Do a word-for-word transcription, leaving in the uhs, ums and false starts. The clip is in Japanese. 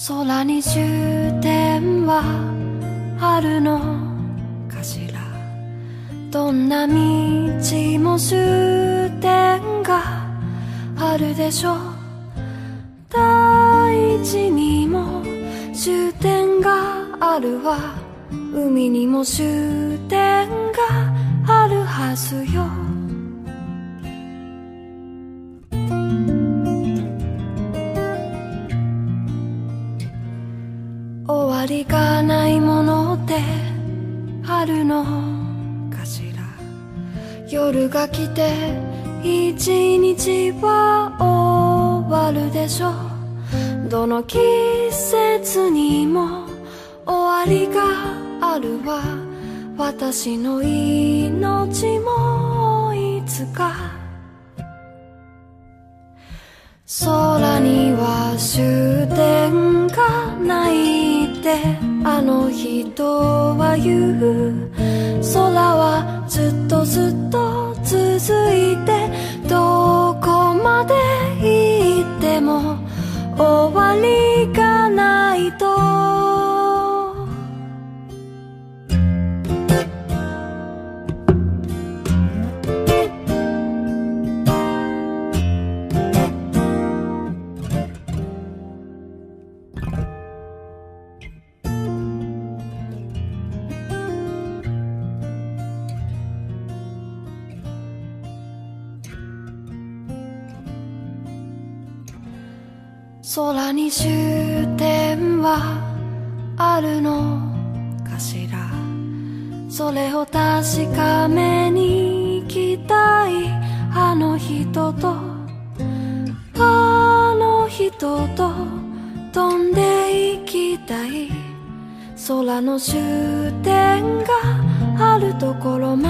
空に終点はあるのかしら。どんな道も終点があるでしょう。大地にも終点があるわ。海にも終点があるはずよ。終わりがないものってあるのかしら。夜が来て一日は終わるでしょう。どの季節にも終わりがあるわ。私の命もいつか。空には終点がないってあの人は言う。空はずっとずっと続いて、どこまで行っても終わりがないと。空に終点はあるのかしら。それを確かめに行きたい。あの人とあの人と飛んで行きたい。空の終点があるところま